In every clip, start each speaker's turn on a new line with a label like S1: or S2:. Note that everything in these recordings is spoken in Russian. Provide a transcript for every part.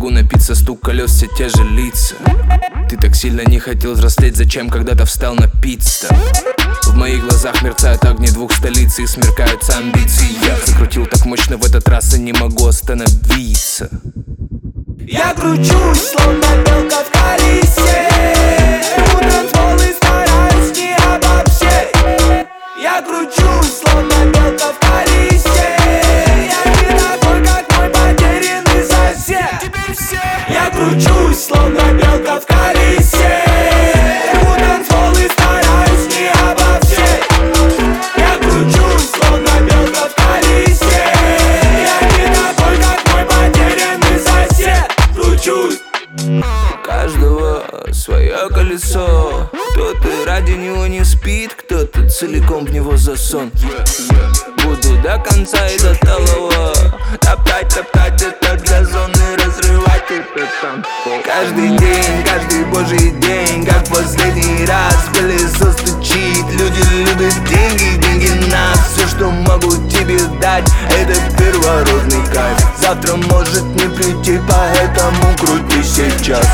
S1: могу напиться, стук колес, все те же лица. Ты так сильно не хотел взрослеть, зачем когда-то встал на пит-стоп? В моих глазах мерцают огни двух столиц и смеркаются амбиции. Я закрутил так мощно в этот раз и не могу остановиться.
S2: Я кручусь, словно белка в колесе. Рву танцпол и стараюсь не обобщать. Я кручусь, словно белка в колесе. Я не такой, как мой потерянный сосед. Я кручусь, словно белка в колесе. Рву танцпол и стараюсь не обобщать. Я кручусь, словно белка в колесе. Я не такой, как мой потерянный сосед. Кручусь.
S1: У каждого свое колесо. Кто-то ради него не спит, кто-то целиком в него засон. Буду до конца и до талого топтать, топтать этот газон и разрывать этот танцпол. Каждый день, каждый божий день, как последний раз колесо стучит. Люди любят деньги, деньги нас. Все, что могу тебе дать, это первородный кайф. Завтра может не прийти, поэтому крути сейчас.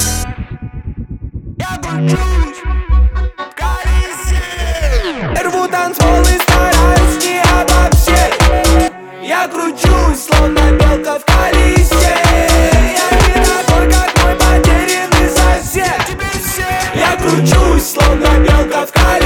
S2: Я кручусь в колесе. Рву танцпол и стараюсь не обобщать. Я кручусь, словно белка в колесе. Я не такой, как мой потерянный сосед. Я кручусь, словно белка в колесе.